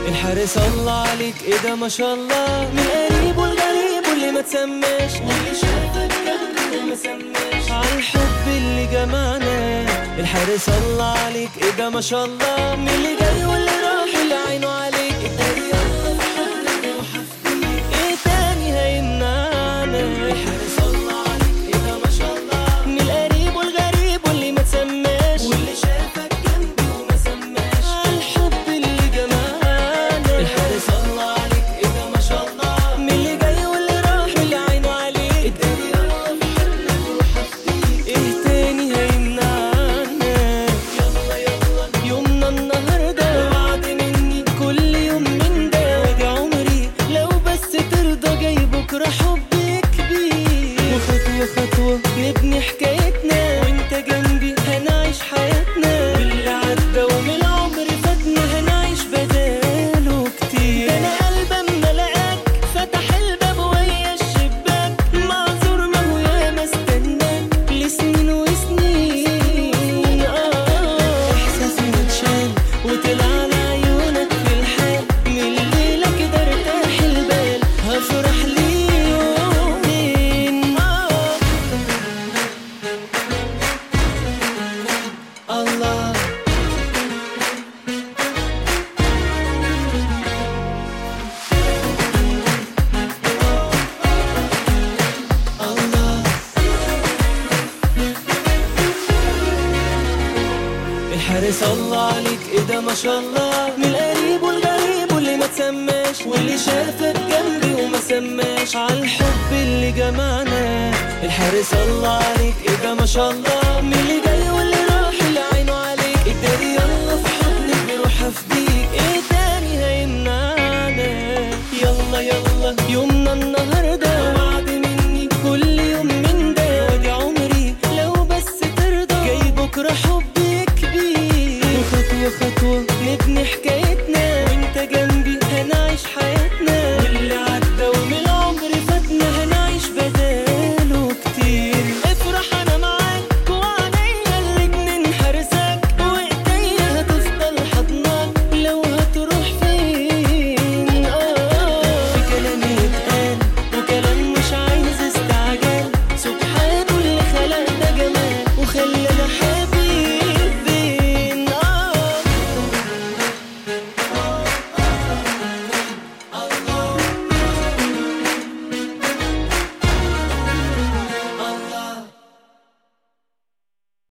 الحارس الله عليك، ايه ده ما شاء الله، من قريب والغريب واللي ما تسماش، واللي شافك جنبي وما سماش، عالحب اللي جمعنا. الحارس الله عليك، ايه ده ما شاء الله، من اللي جاي واللي راح اللي عينه عليك. اتاري يلا في حضنك وحفظيك، ايه تاني هيمنعنا. الحارس الله عليك، ايه ده ما شاء الله، من القريب والغريب واللي ما تسماش، واللي شافك جنبي وما سماش، عالحب اللي جمعنا. الحارس الله عليك، ايه ده ما شاء الله، من اللي جاي واللي راح واللي عينه عليك. اتاري يلا في حضنك وحفظيك، ايه تاني هيمنعنا. يلا يلا يومنا النهارده، وعد مني كل يوم من ده، وادي عمري لو بس ترضى، جاي بكره حبي كبير، وخطوه خطوه نبني حكايتنا، وانت جنبي هنعيش حياتنا، واللي عدى ومن العمر فاتنا هنعيش بداله كتير. ده انا قلبي اما لقاك فتح الباب ويا الشباك، معذور ما هو ياما استناك لسنين وسنين. احساسي متشال وطلع على عيونك في الحال، من الليله كده ارتاح البال، هفرح لي يومين. الله الله. الحارس الله عليك، ايه ده ما شاء الله، من القريب والغريب واللي ما تسماش، واللي شافك جنبي وما سماش، عالحب اللي جمعنا. الحارس الله عليك، ايه ده ما شاء الله، من اللي جاي واللي راح اللي عينه عليك. اتاري يلا في حضنك بروح افديك، ايه تاني هيمنعنا. يلا يلا يومنا النهارده، وعد مني كل يوم من ده، وادي عمري لو بس ترضى، جاي بكره حبي كبير، وخطوه خطوه نبني حكايتنا، وانت جنبي هنعيش حياتنا.